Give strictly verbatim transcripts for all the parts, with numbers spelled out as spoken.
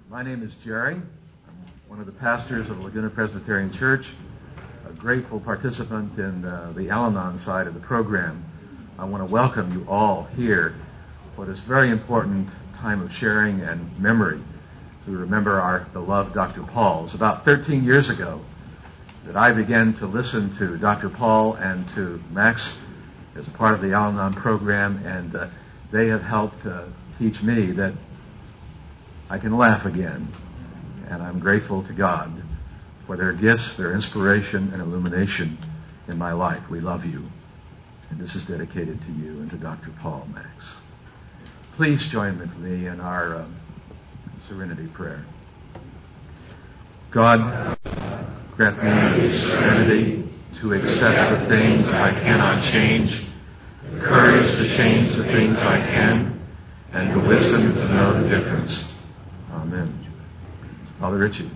My name is Jerry. I'm one of the pastors of Laguna Presbyterian Church, a grateful participant in uh, the Al-Anon side of the program. I want to welcome you all here for this very important time of sharing and memory. So we remember our beloved Doctor Paul. It was about thirteen years ago that I began to listen to Doctor Paul and to Max as a part of the Al-Anon program, and uh, they have helped uh, teach me that I can laugh again, and I'm grateful to God for their gifts, their inspiration, and illumination in my life. We love you, and this is dedicated to you and to Doctor Paul, Max. Please join with me in our uh, serenity prayer. God, grant me the serenity to accept the things I cannot change, the courage to change the things I can, and the wisdom to know the difference. Amen. Father Richie.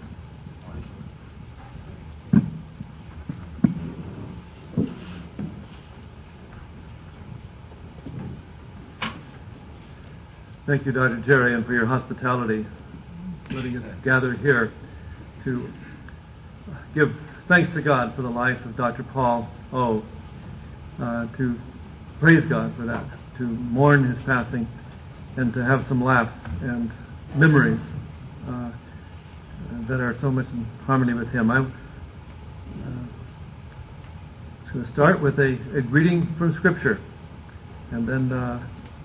Thank you, Doctor Jerry, and for your hospitality, letting us gather here to give thanks to God for the life of Doctor Paul O. Uh, to praise God for that, to mourn his passing, and to have some laughs and memories uh, that are so much in harmony with him. I'm uh, going to start with a, a greeting from Scripture, and then uh,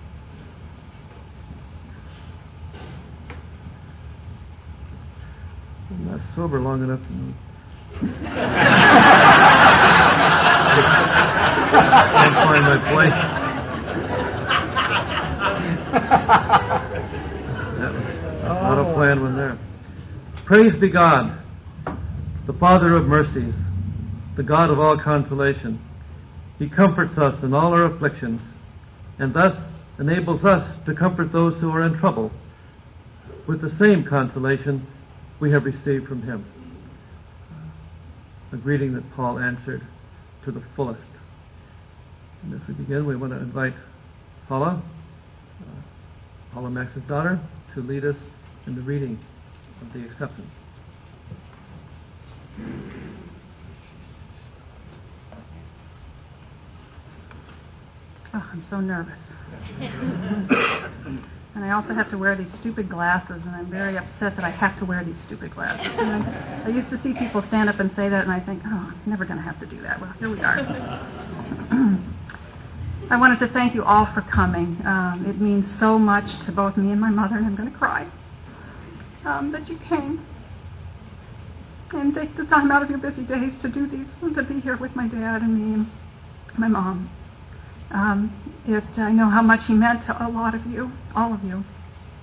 I'm not sober long enough to can't find my place. Not a planned one there. Praise be God, the Father of mercies, the God of all consolation. He comforts us in all our afflictions, and thus enables us to comfort those who are in trouble with the same consolation we have received from Him. A greeting that Paul answered to the fullest. And as we begin, we want to invite Paula, uh, Paula Max's daughter, to lead us in the reading of the acceptance. Oh, I'm so nervous. And I also have to wear these stupid glasses, and I'm very upset that I have to wear these stupid glasses. And I, I used to see people stand up and say that, and I think, oh, I'm never going to have to do that. Well, here we are. I wanted to thank you all for coming. Um, it means so much to both me and my mother, and I'm going to cry, um, that you came and take the time out of your busy days to do these, and to be here with my dad and me and my mom. Um, it, I know how much he meant to a lot of you, all of you.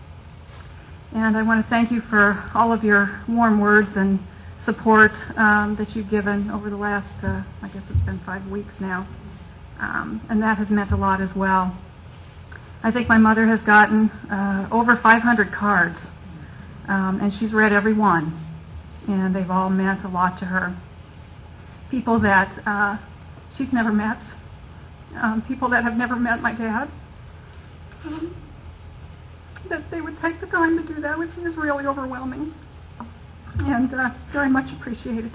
And I want to thank you for all of your warm words and support um, that you've given over the last, uh, I guess it's been five weeks now. Um, and that has meant a lot as well. I think my mother has gotten uh, over five hundred cards, um, and she's read every one, and they've all meant a lot to her. People that uh, she's never met, um, people that have never met my dad, um, that they would take the time to do that was, was really overwhelming, and uh, very much appreciated.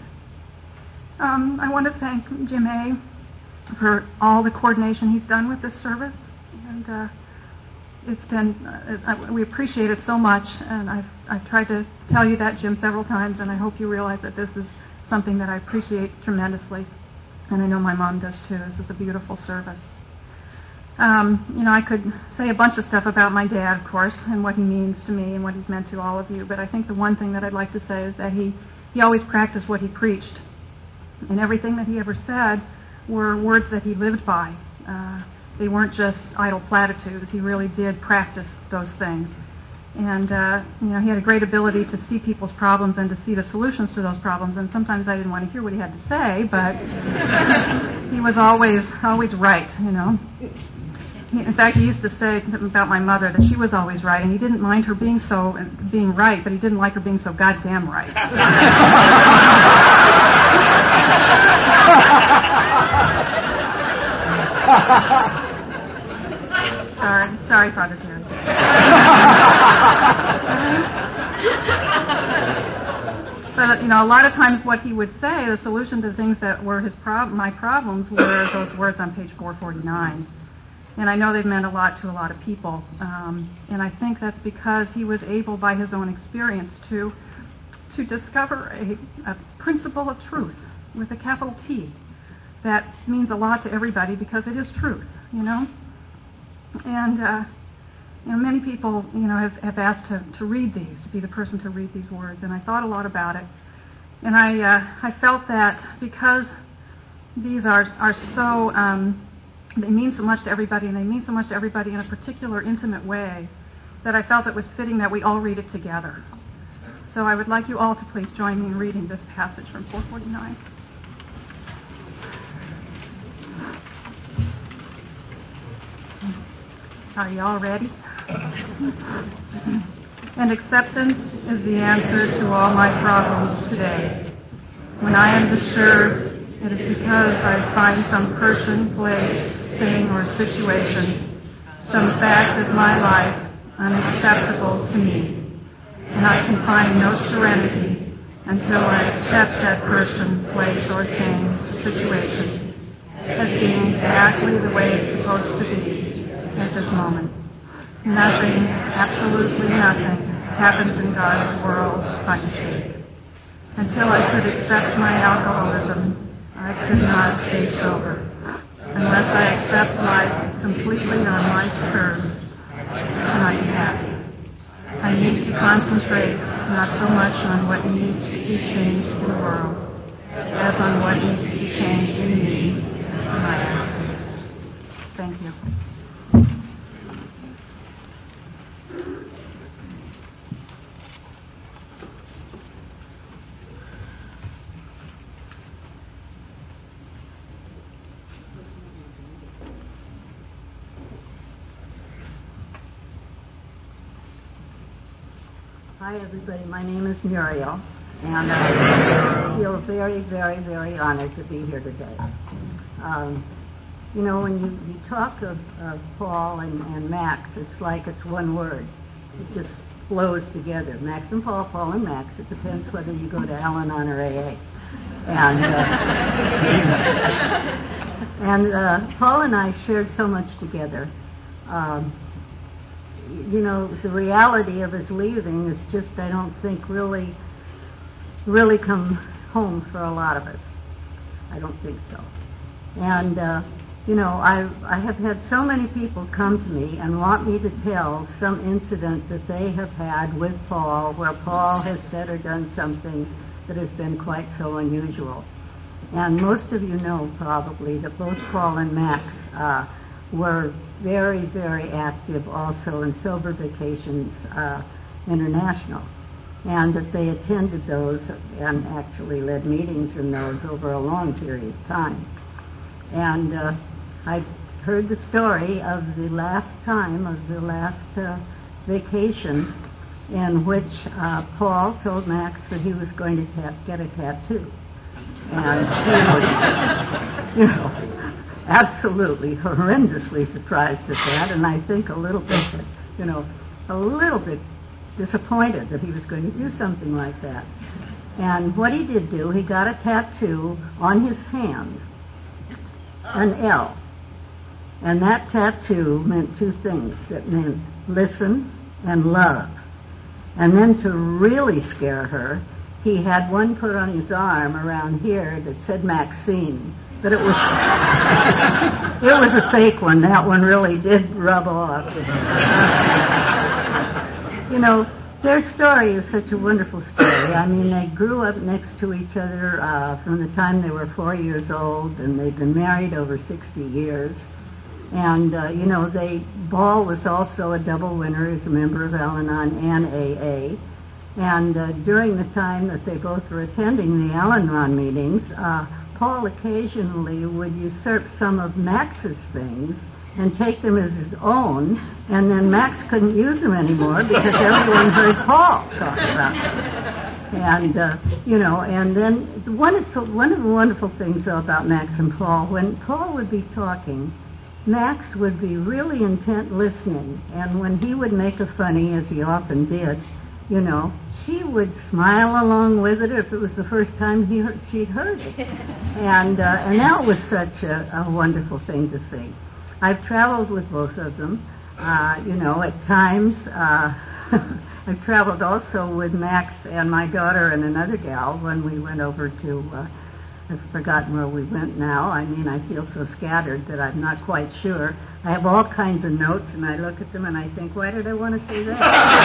Um, I want to thank Jim A. for all the coordination he's done with this service, and uh, it's been uh, we appreciate it so much, and I've I've tried to tell you that, Jim, several times, and I hope you realize that this is something that I appreciate tremendously, and I know my mom does too. This is a beautiful service. Um, you know, I could say a bunch of stuff about my dad, of course, and what he means to me and what he's meant to all of you, but I think the one thing that I'd like to say is that he he always practiced what he preached, and everything that he ever said were words that he lived by. Uh, they weren't just idle platitudes. He really did practice those things. And, uh, you know, he had a great ability to see people's problems and to see the solutions to those problems. And sometimes I didn't want to hear what he had to say, but he was always, always right, you know. He, in fact, he used to say about my mother that she was always right, and he didn't mind her being so, being right, but he didn't like her being so goddamn right. sorry, sorry, Father Terry. But, you know, a lot of times what he would say, the solution to things that were his prob- my problems were those words on page four forty-nine. And I know they've meant a lot to a lot of people. Um, and I think that's because he was able, by his own experience, to to discover a, a principle of truth with a capital T that means a lot to everybody because it is truth, you know. And, uh, you know, many people, you know, have, have asked to, to read these, to be the person to read these words. And I thought a lot about it. And I uh, I felt that because these are, are so... Um, They mean so much to everybody, and they mean so much to everybody in a particular intimate way that I felt it was fitting that we all read it together. So I would like you all to please join me in reading this passage from four forty-nine. Are you all ready? And acceptance is the answer to all my problems today. When I am disturbed, it is because I find some person, place, thing, or situation, some fact of my life unacceptable to me. And I can find no serenity until I accept that person, place, or thing, situation, as being exactly the way it's supposed to be at this moment. Nothing, absolutely nothing, happens in God's world by mistake. Until I could accept my alcoholism, I could not stay sober. Unless I accept life completely on life's terms, can I be happy? I need to concentrate not so much on what needs to be changed in the world as on what needs to be changed in me and my actions. Thank you. Hi, everybody. My name is Muriel, and I feel very, very, very honored to be here today. Um, you know, when you, you talk of, of Paul and, and Max, it's like it's one word. It just flows together. Max and Paul, Paul and Max. It depends whether you go to Al-Anon or A A. And, uh, and uh, Paul and I shared so much together. Um, You know, the reality of his leaving is just, I don't think, really, really come home for a lot of us. I don't think so. And, uh, you know, I I have had so many people come to me and want me to tell some incident that they have had with Paul, where Paul has said or done something that has been quite so unusual. And most of you know, probably, that both Paul and Max uh, were very, very active also in Sober Vacations uh, International, and that they attended those and actually led meetings in those over a long period of time. And uh, I heard the story of the last time, of the last uh, vacation, in which uh, Paul told Max that he was going to ta- get a tattoo. And he was, you know, absolutely horrendously surprised at that, and I think a little bit, you know, a little bit disappointed that he was going to do something like that. And what he did do, he got a tattoo on his hand, an L. And that tattoo meant two things. It meant listen and love. And then to really scare her, he had one put on his arm around here that said Maxine. But it was it was a fake one. That one really did rub off. You know, their story is such a wonderful story. I mean, they grew up next to each other uh, from the time they were four years old, and they've been married over sixty years. And, uh, you know, they Paul was also a double winner as a member of Al-Anon and A A. And uh, during the time that they both were attending the Al-Anon meetings, uh, Paul occasionally would usurp some of Max's things and take them as his own, and then Max couldn't use them anymore because everyone heard Paul talk about them. And, uh, you know, and then one of, the, one of the wonderful things, though, about Max and Paul, when Paul would be talking, Max would be really intent listening, and when he would make a funny, as he often did, you know, she would smile along with it if it was the first time he heard, she'd heard it. And, uh, and that was such a, a wonderful thing to see. I've traveled with both of them. Uh, you know, at times, uh, I've traveled also with Max and my daughter and another gal when we went over to, uh, I've forgotten where we went now. I mean, I feel so scattered that I'm not quite sure. I have all kinds of notes, and I look at them and I think, why did I want to say that?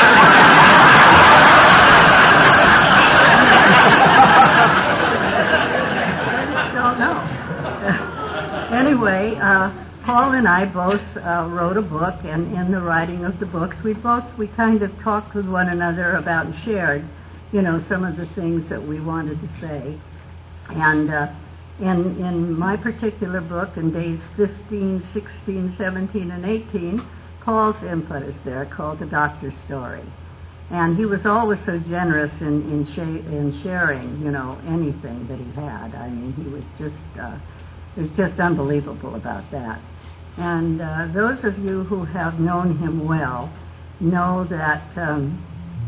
I just don't know. Anyway, uh, Paul and I both uh, wrote a book, and in the writing of the books, we both, we kind of talked with one another about and shared, you know, some of the things that we wanted to say. And uh, in, in my particular book, in days fifteen, sixteen, seventeen, and eighteen, Paul's input is there, called The Doctor's Story. And he was always so generous in, in, sh- in sharing, you know, anything that he had. I mean, he was just, uh, it was just unbelievable about that. And uh, those of you who have known him well know that um,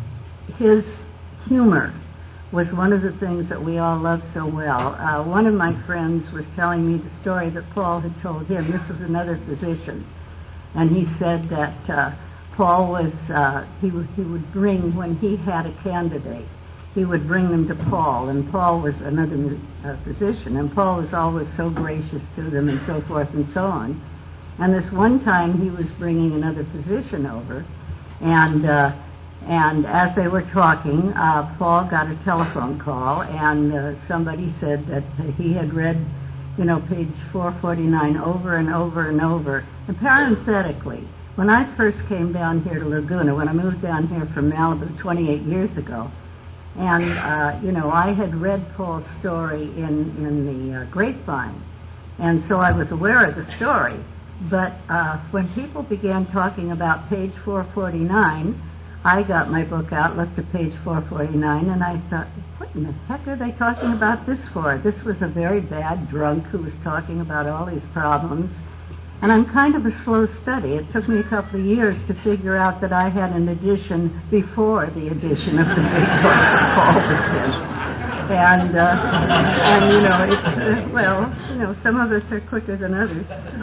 his humor was one of the things that we all loved so well. Uh, one of my friends was telling me the story that Paul had told him. This was another physician. And he said that uh, Paul was, uh, he, w- he would bring, when he had a candidate, he would bring them to Paul. And Paul was another uh, physician. And Paul was always so gracious to them and so forth and so on. And this one time he was bringing another physician over. And uh, And as they were talking, uh, Paul got a telephone call, and uh, somebody said that he had read, you know, page four forty-nine over and over and over. And parenthetically, when I first came down here to Laguna, when I moved down here from Malibu twenty-eight years ago, and, uh, you know, I had read Paul's story in, in the uh, grapevine, and so I was aware of the story. But uh, when people began talking about page four forty-nine, I got my book out, looked at page four forty-nine, and I thought, what in the heck are they talking about this for? This was a very bad drunk who was talking about all these problems. And I'm kind of a slow study. It took me a couple of years to figure out that I had an edition before the edition of the big book that Paul was in. And, uh, and you know, it's, uh, well, you know, some of us are quicker than others.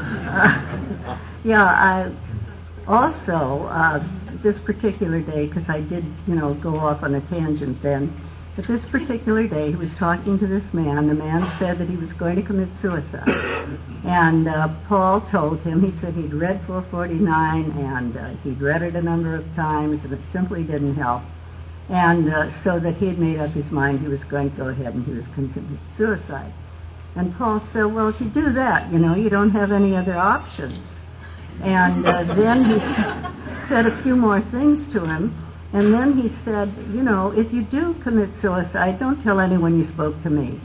Uh, yeah, I also, uh, this particular day, because I did, you know, go off on a tangent then, but this particular day he was talking to this man. The man said that he was going to commit suicide. And uh, Paul told him, he said he'd read four forty-nine, and uh, he'd read it a number of times, and it simply didn't help. And uh, so that he had made up his mind he was going to go ahead and he was going to commit suicide. And Paul said, well, if you do that, you know, you don't have any other options. And uh, then he said a few more things to him. And then he said, you know, if you do commit suicide, don't tell anyone you spoke to me.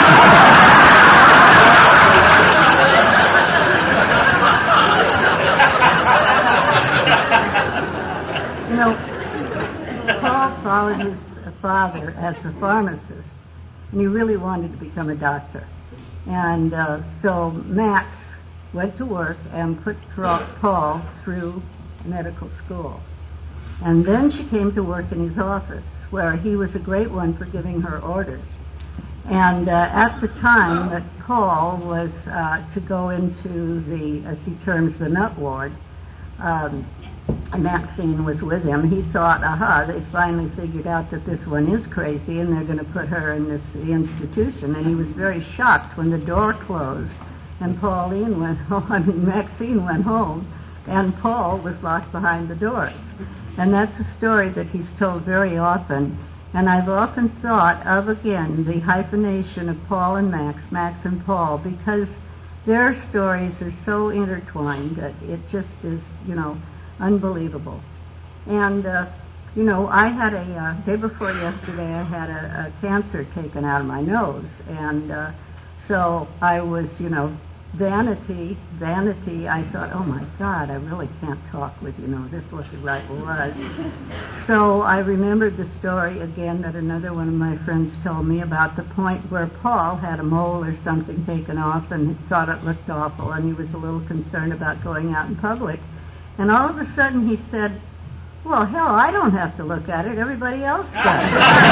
You know, Paul followed his father as a pharmacist, and he really wanted to become a doctor. And uh, so Max went to work and put Paul through medical school. And then she came to work in his office, where he was a great one for giving her orders. And uh, at the time that Paul was uh, to go into the, as he terms, the nut ward, um, Maxine was with him. He thought, aha, they finally figured out that this one is crazy and they're going to put her in this the institution. And he was very shocked when the door closed and Pauline went home, I mean, Maxine went home, and Paul was locked behind the doors. And that's a story that he's told very often. And I've often thought of, again, the hyphenation of Paul and Max, Max and Paul, because their stories are so intertwined that it just is, you know, unbelievable. And, uh, you know, I had a, uh, day before yesterday, I had a, a cancer taken out of my nose. And uh, so I was, you know, vanity, vanity, I thought, oh my God, I really can't talk with, you know, this what the right was. So I remembered the story again that another one of my friends told me about the point where Paul had a mole or something taken off and he thought it looked awful and he was a little concerned about going out in public. And all of a sudden he said, Well, hell, I don't have to look at it. Everybody else does.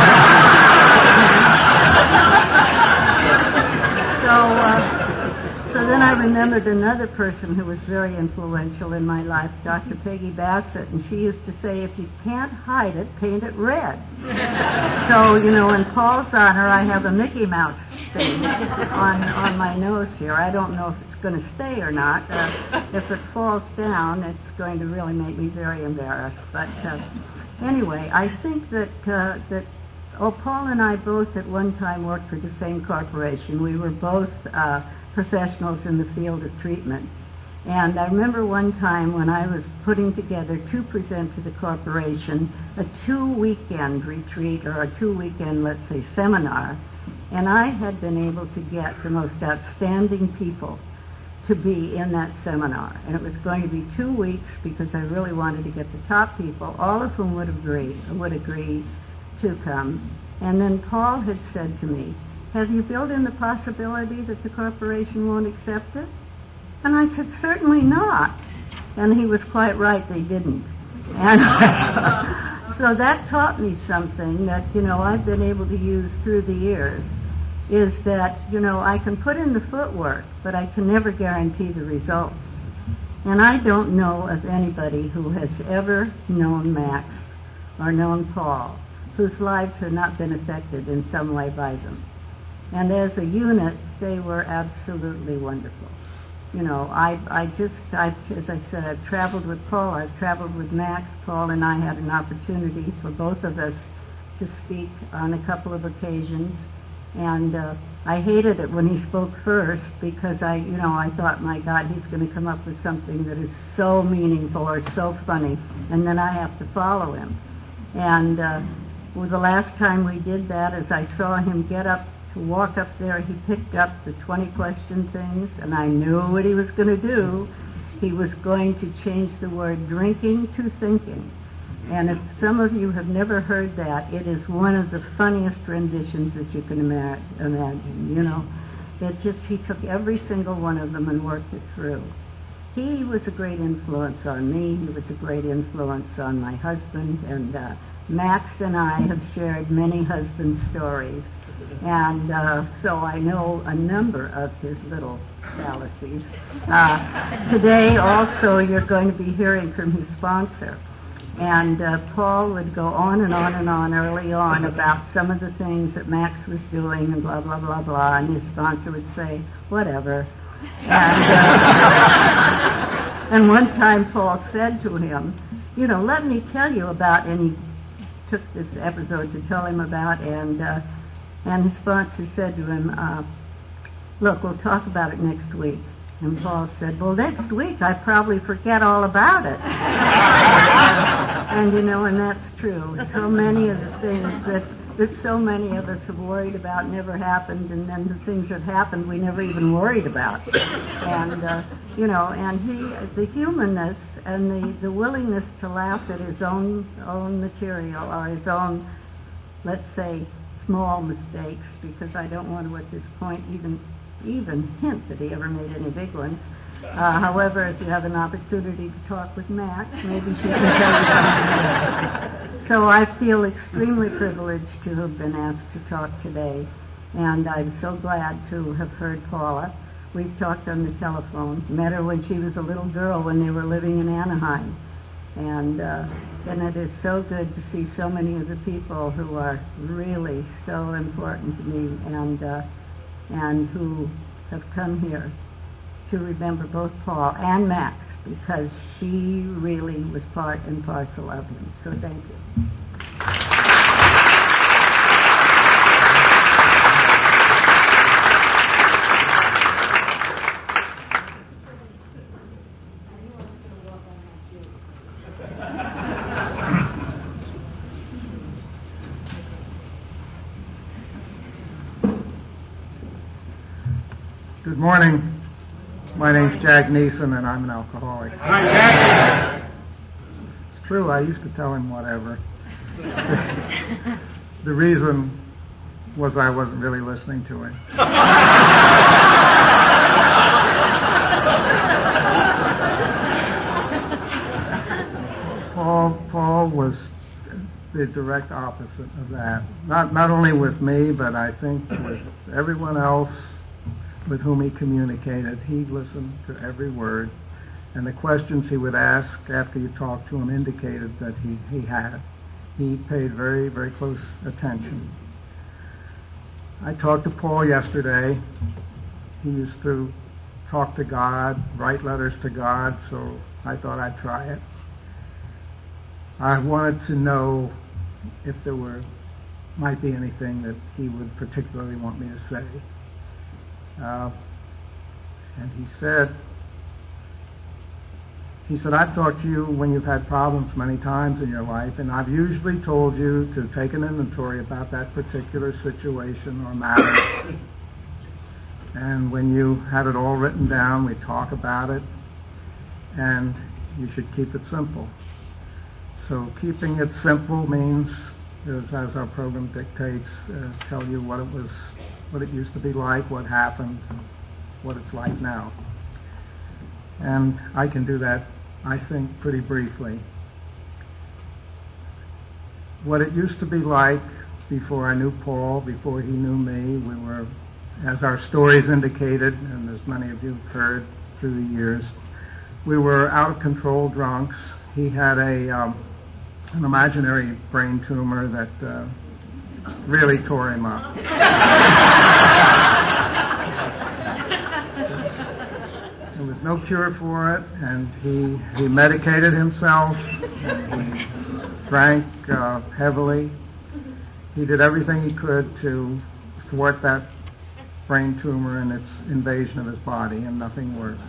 so, uh, so then I remembered another person who was very influential in my life, Doctor Peggy Bassett, and she used to say, if you can't hide it, paint it red. So, you know, in Paul's honor, I have a Mickey Mouse thing on, on my nose here. I don't know if it's going to stay or not. Uh, if it falls down, it's going to really make me very embarrassed. But uh, anyway, I think that uh, that oh, Paul and I both at one time worked for the same corporation. We were both uh, professionals in the field of treatment. And I remember one time when I was putting together to present to the corporation a two-weekend retreat or a two-weekend, let's say, seminar. And I had been able to get the most outstanding people to be in that seminar. And it was going to be two weeks because I really wanted to get the top people, all of whom would agree, would agree to come. And then Paul had said to me, have you built in the possibility that the corporation won't accept it? And I said, certainly not. And he was quite right, they didn't. And so that taught me something that, you know, I've been able to use through the years, is that, you know, I can put in the footwork, but I can never guarantee the results. And I don't know of anybody who has ever known Max or known Paul whose lives have not been affected in some way by them. And as a unit, they were absolutely wonderful. You know, I I just, I, as I said, I've traveled with Paul, I've traveled with Max. Paul and I had an opportunity for both of us to speak on a couple of occasions. And uh, I hated it when he spoke first because I, you know, I thought, my God, he's going to come up with something that is so meaningful or so funny, and then I have to follow him. And uh, well, the last time we did that, as I saw him get up to walk up there, he picked up the twenty question things, and I knew what he was going to do. He was going to change the word drinking to thinking. And if some of you have never heard that, it is one of the funniest renditions that you can ima- imagine, you know. It just, he took every single one of them and worked it through. He was a great influence on me. He was a great influence on my husband. And uh, Max and I have shared many husband stories. And uh, so I know a number of his little fallacies. Uh, today also you're going to be hearing from his sponsor. And uh, Paul would go on and on and on early on about some of the things that Max was doing and blah, blah, blah, blah. And his sponsor would say, whatever. And, uh, and one time Paul said to him, you know, let me tell you about, and he took this episode to tell him about, and uh, and his sponsor said to him, uh, look, we'll talk about it next week. And Paul said, well, next week I probably forget all about it. And, you know, and that's true. So many of the things that, that so many of us have worried about never happened, and then the things that happened we never even worried about. And, uh, you know, and he, the humanness and the, the willingness to laugh at his own own material or his own, let's say, small mistakes, because I don't want to at this point even even hint that he ever made any big ones. Uh, however, if you have an opportunity to talk with Max, maybe she can tell you something. So I feel extremely privileged to have been asked to talk today, and I'm so glad to have heard Paula. We've talked on the telephone, met her when she was a little girl when they were living in Anaheim. And uh, and it is so good to see so many of the people who are really so important to me and uh, and who have come here to remember both Paul and Max, because she really was part and parcel of him. So thank you. Good morning. My name's Jack Neeson, and I'm an alcoholic. Hi, Jack. It's true, I used to tell him whatever. The reason was I wasn't really listening to him. Paul, Paul the direct opposite of that. Not not only with me, but I think with everyone else with whom he communicated. He listened to every word, and the questions he would ask after you talked to him indicated that he, he had. He paid very, very close attention. I talked to Paul yesterday. He used to talk to God, write letters to God, so I thought I'd try it. I wanted to know if there were might be anything that he would particularly want me to say. Uh, and he said, he said, I've talked to you when you've had problems many times in your life, and I've usually told you to take an inventory about that particular situation or matter. And when you had it all written down, we talk about it, and you should keep it simple. So keeping it simple means, as, as our program dictates, uh, tell you what it was, what it used to be like, what happened, what it's like now. And I can do that, I think, pretty briefly. What it used to be like before I knew Paul, before he knew me, we were, as our stories indicated, and as many of you have heard through the years, we were out of control drunks. He had a um, an imaginary brain tumor that uh, really tore him up. There was no cure for it, and he he medicated himself, and he drank uh, heavily. He did everything he could to thwart that brain tumor and its invasion of his body, and nothing worked.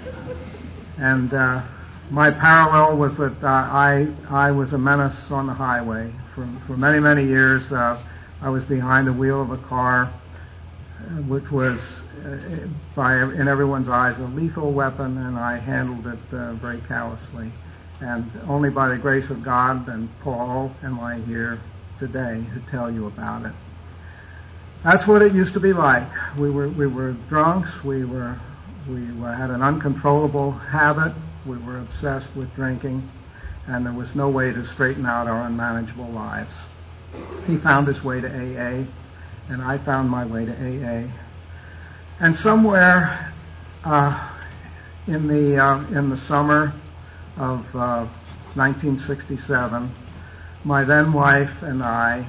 And uh, my parallel was that uh, I I was a menace on the highway. For for many, many years, uh, I was behind the wheel of a car, uh, which was, uh, by in everyone's eyes, a lethal weapon, and I handled it uh, very callously. And only by the grace of God and Paul am I here today to tell you about it. That's what it used to be like. We were we were drunks. We were we were, had an uncontrollable habit. We were obsessed with drinking, and there was no way to straighten out our unmanageable lives. He found his way to A A, and I found my way to A A. And somewhere uh, in the uh, in the summer of uh, nineteen sixty-seven, my then wife and I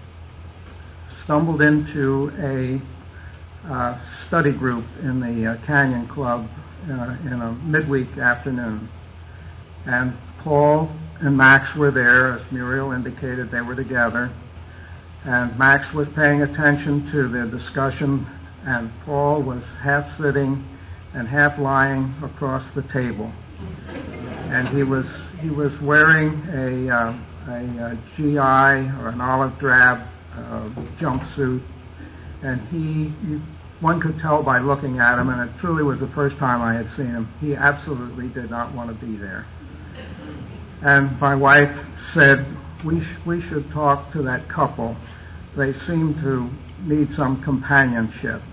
stumbled into a uh, study group in the uh, Canyon Club uh, in a midweek afternoon. And Paul and Max were there, as Muriel indicated, they were together. And Max was paying attention to the discussion, and Paul was half sitting and half lying across the table. And he was he was wearing a, uh, a, a G I or an olive drab uh, jumpsuit, and he, you, one could tell by looking at him, and it truly was the first time I had seen him, he absolutely did not want to be there. And my wife said, we sh- we should talk to that couple. They seem to need some companionship.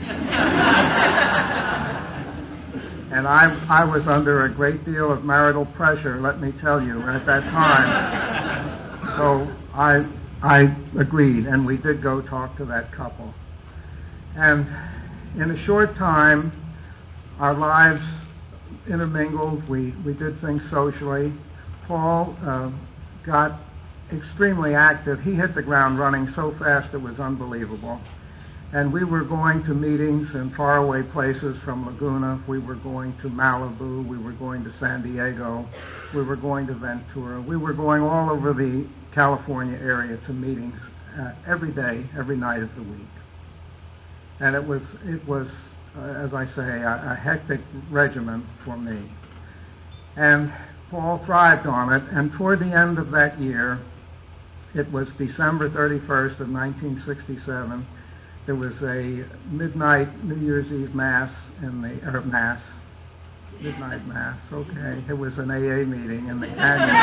And I I was under a great deal of marital pressure, let me tell you, at that time. So I I agreed, and we did go talk to that couple. And in a short time, our lives intermingled. We, we did things socially. Paul uh, got extremely active. He hit the ground running so fast it was unbelievable. And we were going to meetings in faraway places from Laguna. We were going to Malibu. We were going to San Diego. We were going to Ventura. We were going all over the California area to meetings uh, every day, every night of the week. And it was, it was, uh, as I say, a, a hectic regimen for me. And Paul thrived on it. And toward the end of that year, it was December thirty-first of nineteen sixty-seven. There was a midnight New Year's Eve mass in the or mass, midnight mass. Okay, it was an A A meeting in the Canyon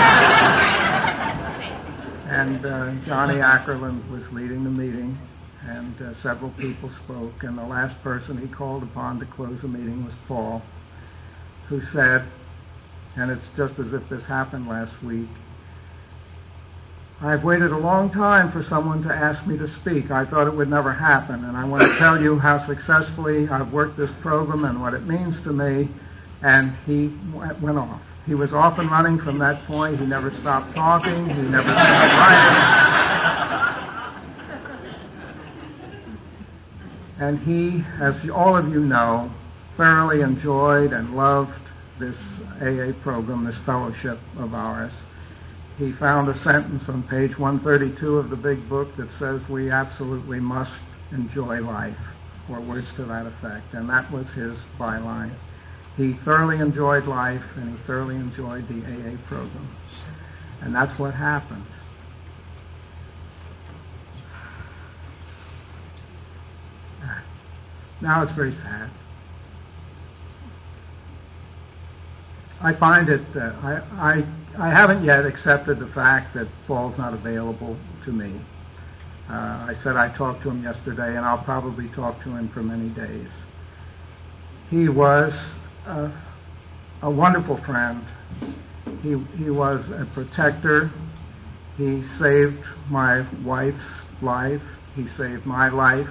Club, and uh, Johnny Ackerland was leading the meeting, and uh, several people spoke. And the last person he called upon to close the meeting was Paul, who said, and it's just as if this happened last week, I've waited a long time for someone to ask me to speak. I thought it would never happen, and I want to tell you how successfully I've worked this program and what it means to me. And he went off. He was off and running from that point. He never stopped talking. He never stopped writing. And he, as all of you know, thoroughly enjoyed and loved this A A program, this fellowship of ours. He found a sentence on page one thirty-two of the big book that says we absolutely must enjoy life, or words to that effect, and that was his byline. He thoroughly enjoyed life, and he thoroughly enjoyed the A A program. And that's what happened. Now it's very sad. I find it, uh, I, I, I haven't yet accepted the fact that Paul's not available to me. Uh, I said I talked to him yesterday, and I'll probably talk to him for many days. He was uh, a wonderful friend. He, he was a protector. He saved my wife's life. He saved my life.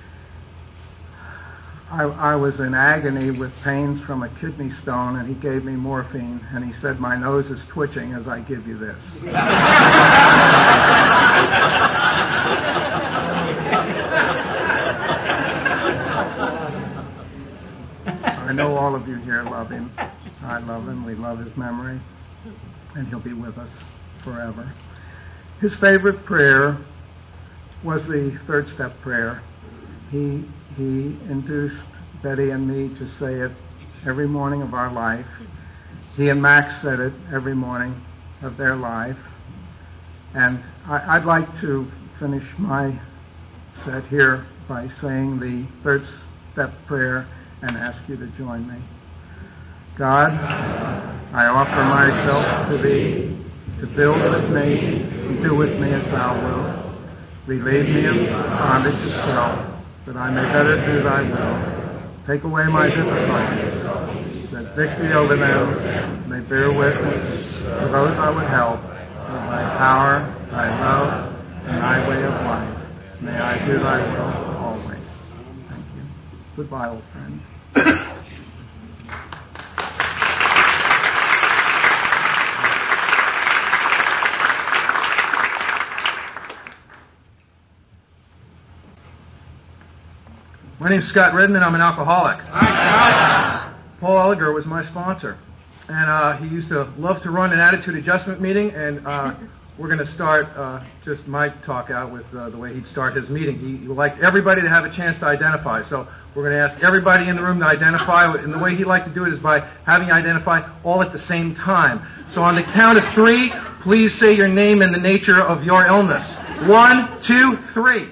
I, I was in agony with pains from a kidney stone, and he gave me morphine, and he said, my nose is twitching as I give you this. I know all of you here love him. I love him. We love his memory, and he'll be with us forever. His favorite prayer was the third step prayer. He he induced Betty and me to say it every morning of our life. He and Max said it every morning of their life. And I, I'd like to finish my set here by saying the third step prayer and ask you to join me. God, I offer myself to Thee, to build with me, and do with me as Thou wilt. Relieve me of bondage of self, that I may better do Thy will. Take away my difficulties, that victory over them may bear witness to those I would help, with Thy power, Thy love, and Thy way of life. May I do Thy will always. Thank you. Goodbye, old friend. My name's Scott Redmond. I'm an alcoholic. Paul Elliger was my sponsor. And uh, he used to love to run an attitude adjustment meeting, and uh, we're going to start uh, just my talk out with uh, the way he'd start his meeting. He, he liked everybody to have a chance to identify. So we're going to ask everybody in the room to identify, and the way he liked to do it is by having you identify all at the same time. So on the count of three, please say your name and the nature of your illness. One, two, three.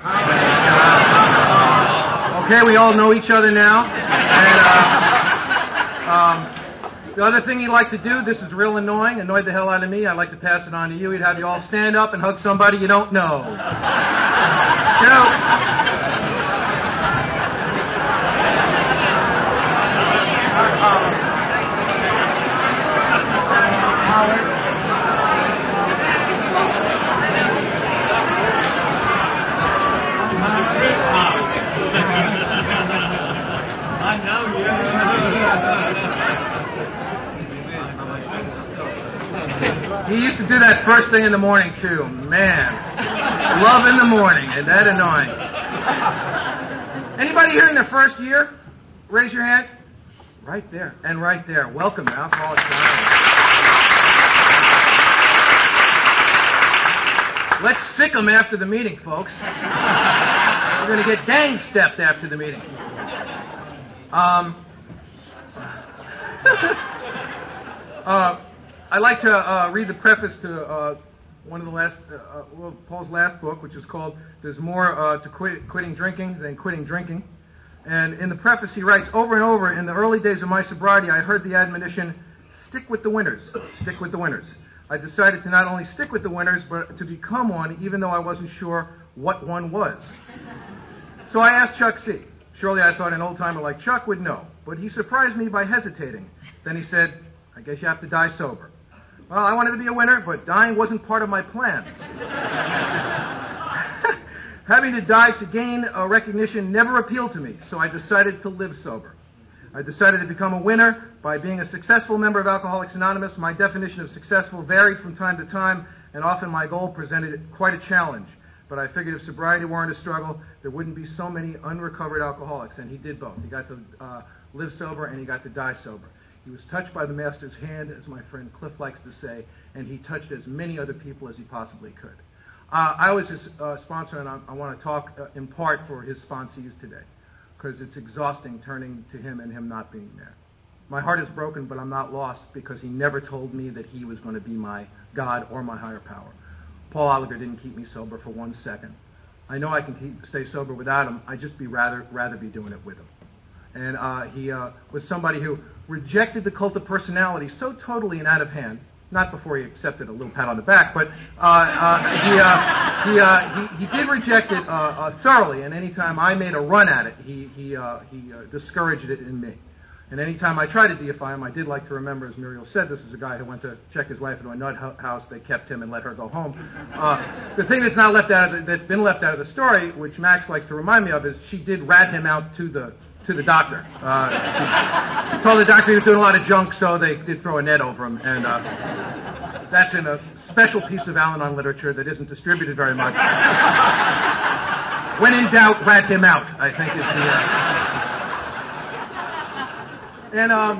Okay, we all know each other now. And, uh, um, the other thing he'd like to do, this is real annoying, annoyed the hell out of me, I'd like to pass it on to you. He'd have you all stand up and hug somebody you don't know. You know, he used to do that first thing in the morning, too. Man. Love in the morning. Isn't that annoying? Anybody here in their first year? Raise your hand. Right there. And right there. Welcome to Alcoholics Anonymous. Let's sick them after the meeting, folks. We're going to get gang stepped after the meeting. Um... uh... I'd like to uh, read the preface to uh, one of the last, uh, well, Paul's last book, which is called "There's More uh, to quit, Quitting Drinking Than Quitting Drinking." And in the preface, he writes, "Over and over in the early days of my sobriety, I heard the admonition, stick with the winners, stick with the winners. I decided to not only stick with the winners, but to become one, even though I wasn't sure what one was. So I asked Chuck C. Surely I thought an old-timer like Chuck would know, but he surprised me by hesitating. Then he said, I guess you have to die sober. Well, I wanted to be a winner, but dying wasn't part of my plan. Having to die to gain a recognition never appealed to me, so I decided to live sober. I decided to become a winner by being a successful member of Alcoholics Anonymous. My definition of successful varied from time to time, and often my goal presented quite a challenge. But I figured if sobriety weren't a struggle, there wouldn't be so many unrecovered alcoholics, and he did both. He got to uh, live sober, and he got to die sober. He was touched by the Master's hand, as my friend Cliff likes to say, and he touched as many other people as he possibly could. Uh, I was his uh, sponsor, and I, I want to talk uh, in part for his sponsees today, because it's exhausting turning to him and him not being there. My heart is broken, but I'm not lost, because he never told me that he was going to be my God or my higher power. Paul Oliger didn't keep me sober for one second. I know I can keep, stay sober without him. I'd just be rather rather be doing it with him. And uh, he uh, was somebody who rejected the cult of personality so totally and out of hand. Not before he accepted a little pat on the back, but uh, uh, he, uh, he, uh, he he did reject it uh, uh, thoroughly. And anytime I made a run at it, he he uh, he uh, discouraged it in me. And anytime I tried to deify him, I did like to remember, as Muriel said, this was a guy who went to check his wife into a nut house. They kept him and let her go home. Uh, the thing that's not left out of the, that's been left out of the story, which Max likes to remind me of, is she did rat him out to the to the doctor. Uh, she, she told the doctor he was doing a lot of junk, so they did throw a net over him. And uh, that's in a special piece of Al-Anon literature that isn't distributed very much. When in doubt, rat him out, I think is the... Uh... And um,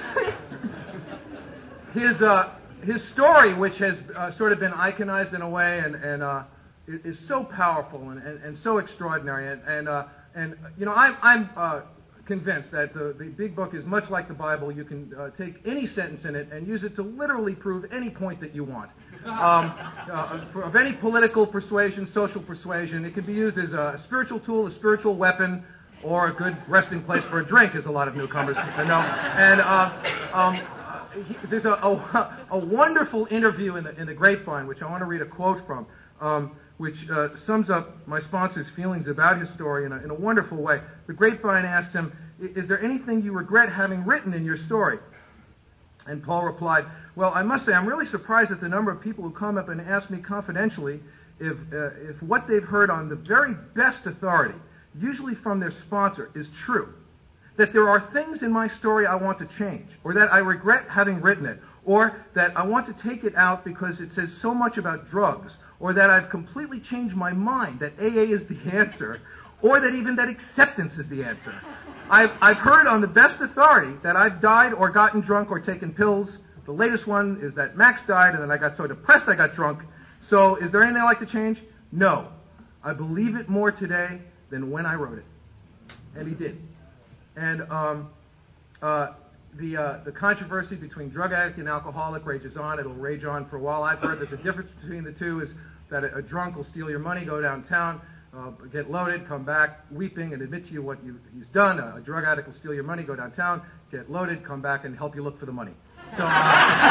his uh, his story, which has uh, sort of been iconized in a way, and, and uh, is so powerful and, and, and so extraordinary. And, and uh, And, you know, I'm, I'm uh, convinced that the, the Big Book is much like the Bible. You can uh, take any sentence in it and use it to literally prove any point that you want. Um, uh, for, of any political persuasion, social persuasion. It can be used as a spiritual tool, a spiritual weapon, or a good resting place for a drink, as a lot of newcomers know. And uh, um, he, there's a, a, a wonderful interview in the, in the Grapevine, which I want to read a quote from. Um, which uh, sums up my sponsor's feelings about his story in a, in a wonderful way. The Grapevine asked him, is there anything you regret having written in your story? And Paul replied, well, I must say I'm really surprised at the number of people who come up and ask me confidentially if, uh, if what they've heard on the very best authority, usually from their sponsor, is true. That there are things in my story I want to change, or that I regret having written it, or that I want to take it out because it says so much about drugs, or that I've completely changed my mind that A A is the answer, or that even that acceptance is the answer. I've, I've heard on the best authority that I've died or gotten drunk or taken pills. The latest one is that Max died and then I got so depressed I got drunk. So is there anything I'd like to change? No. I believe it more today than when I wrote it. And he did. And um, uh, the uh, the controversy between drug addict and alcoholic rages on. It'll rage on for a while. I've heard that the difference between the two is that a, a drunk will steal your money, go downtown, uh, get loaded, come back weeping and admit to you what you, he's done. A, a drug addict will steal your money, go downtown, get loaded, come back and help you look for the money. So, uh,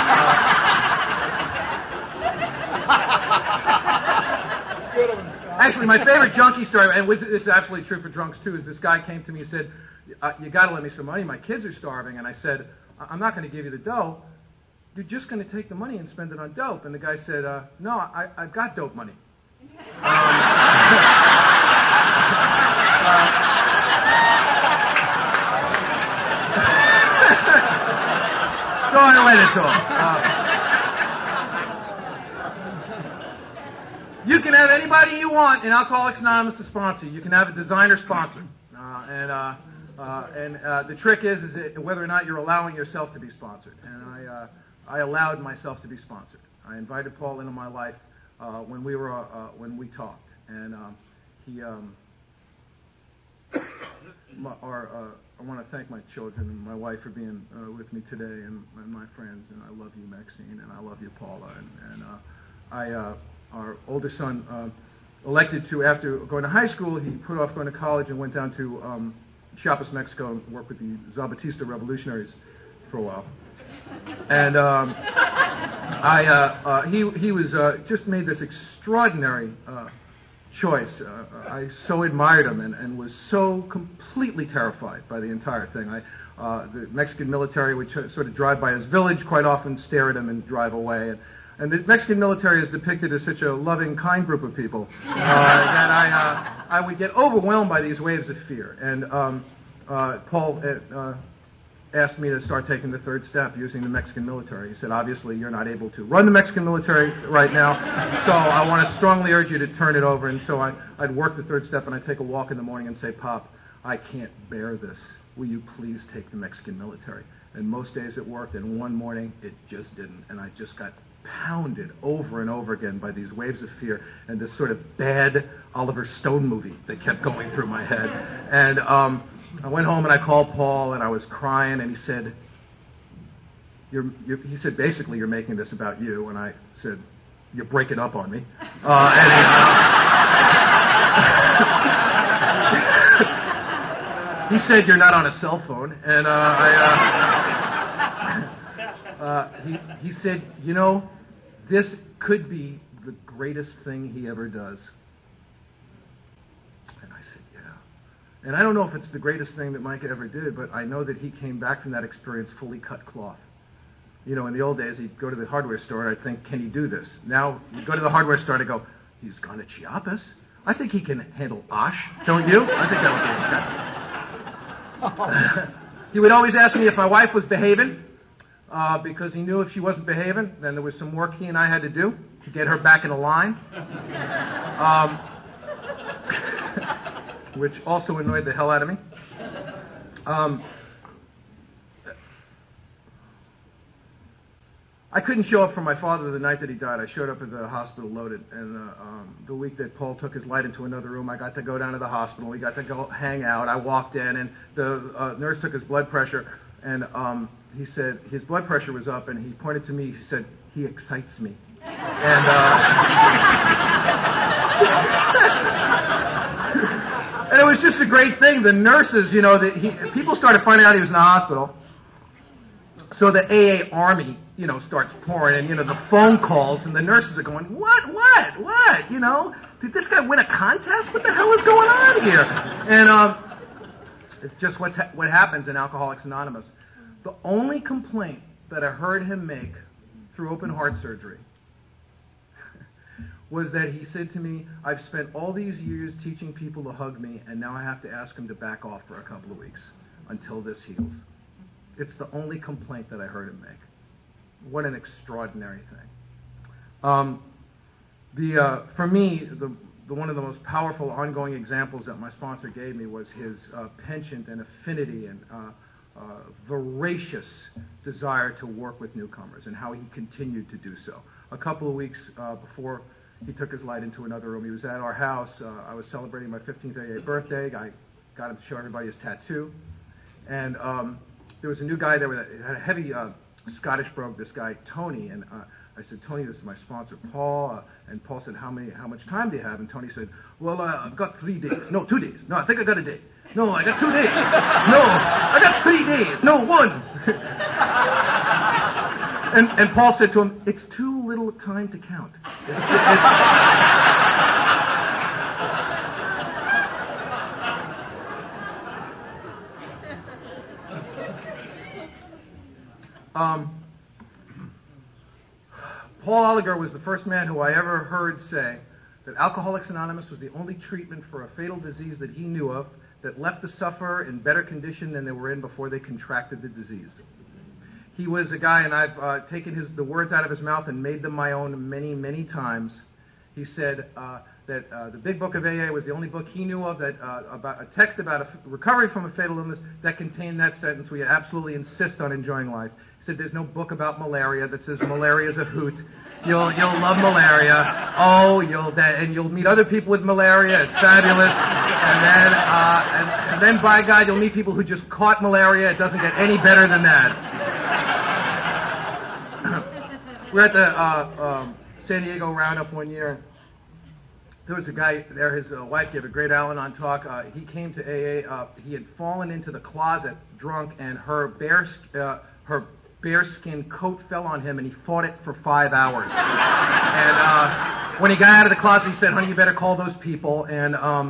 uh, actually, my favorite junkie story, and with, this is absolutely true for drunks too, is this guy came to me and said, uh, you got to let me some money. My kids are starving. And I said, I'm not going to give you the dough. You're just going to take the money and spend it on dope. And the guy said, uh, no, I, I've got dope money. Um, uh, so I went into him. Uh, you can have anybody you want in Alcoholics Anonymous to sponsor you. You can have a designer sponsor. Uh, and uh, uh, and uh, the trick is, is it, whether or not you're allowing yourself to be sponsored. And I... Uh, I allowed myself to be sponsored. I invited Paul into my life uh, when we were uh, uh, when we talked, and um, he. Um, my, our, uh, I want to thank my children and my wife for being uh, with me today, and, and my friends. And I love you, Maxine, and I love you, Paula. And, and uh, I, uh, our older son, uh, elected to, after going to high school, he put off going to college and went down to um, Chiapas, Mexico, and worked with the Zapatista revolutionaries for a while. And um, I, uh, uh, he he was uh, just made this extraordinary uh, choice. Uh, I so admired him and, and was so completely terrified by the entire thing. I, uh, the Mexican military would ch- sort of drive by his village, quite often stare at him and drive away. And, and the Mexican military is depicted as such a loving, kind group of people uh, that I, uh, I would get overwhelmed by these waves of fear. And um, uh, Paul uh, asked me to start taking the third step using the Mexican military. He said, obviously, you're not able to run the Mexican military right now, so I want to strongly urge you to turn it over. And so I, I'd work the third step, and I'd take a walk in the morning and say, Pop, I can't bear this. Will you please take the Mexican military? And most days it worked, and one morning it just didn't. And I just got pounded over and over again by these waves of fear and this sort of bad Oliver Stone movie that kept going through my head. And um, I went home and I called Paul and I was crying, and he said, you're, you're, he said, basically, you're making this about you. And I said, you're breaking up on me. Uh, and, uh, he said, you're not on a cell phone. And uh, I, uh, uh, he, he said, you know, this could be the greatest thing he ever does. And I said, yeah. And I don't know if it's the greatest thing that Micah ever did, but I know that he came back from that experience fully cut cloth. You know, in the old days, he'd go to the hardware store and I'd think, can he do this? Now, you go to the hardware store and I go, he's gone to Chiapas? I think he can handle Osh, don't you? I think that would be He would always ask me if my wife was behaving, uh, because he knew if she wasn't behaving, then there was some work he and I had to do to get her back in a line. Um, which also annoyed the hell out of me. Um, I couldn't show up for my father the night that he died. I showed up at the hospital loaded, and uh, um, the week that Paul took his light into another room, I got to go down to the hospital. We got to go hang out. I walked in, and the uh, nurse took his blood pressure, and um, he said his blood pressure was up, and he pointed to me. He said, he excites me. And uh, and it was just a great thing. The nurses, you know, the, he, people started finding out he was in the hospital. So the A A Army, you know, starts pouring, and, you know, the phone calls, and the nurses are going, what, what, what, you know? Did this guy win a contest? What the hell is going on here? And um, it's just what's ha- what happens in Alcoholics Anonymous. The only complaint that I heard him make through open heart surgery was that he said to me, I've spent all these years teaching people to hug me, and now I have to ask them to back off for a couple of weeks until this heals. It's the only complaint that I heard him make. What an extraordinary thing. Um, the uh, for me, the, the one of the most powerful ongoing examples that my sponsor gave me was his uh, penchant and affinity and uh, uh, voracious desire to work with newcomers, and how he continued to do so. A couple of weeks uh, before he took his light into another room, he was at our house. Uh, I was celebrating my fifteenth A A birthday. I got him to show everybody his tattoo, and um, there was a new guy there with a, had a heavy uh, Scottish brogue, this guy, Tony, and uh, I said, Tony, this is my sponsor, Paul, uh, and Paul said, how many, how much time do you have? And Tony said, well, uh, I've got three days. No, two days. No, I think I got a day. No, I got two days. No, I got three days. No, one. and, and Paul said to him, it's too little time to count. It's, it's, Um, Paul Oliger was the first man who I ever heard say that Alcoholics Anonymous was the only treatment for a fatal disease that he knew of that left the sufferer in better condition than they were in before they contracted the disease. He was a guy, and I've uh, taken his, the words out of his mouth and made them my own many, many times. He said uh, that uh, the Big Book of A A was the only book he knew of that uh, about a text about a f- recovery from a fatal illness that contained that sentence, we absolutely insist on enjoying life. He said there's no book about malaria that says malaria's a hoot. You'll you'll love malaria. Oh, you'll that, and you'll meet other people with malaria. It's fabulous. And then uh, and, and then by God, you'll meet people who just caught malaria. It doesn't get any better than that. We're at the uh, um, San Diego Roundup one year. There was a guy there, his uh, wife gave a great Al-Anon talk. Uh, he came to A A. Uh, he had fallen into the closet drunk, and her bear, uh, her bearskin coat fell on him, and he fought it for five hours. and uh, when he got out of the closet, he said, "Honey, you better call those people." And um,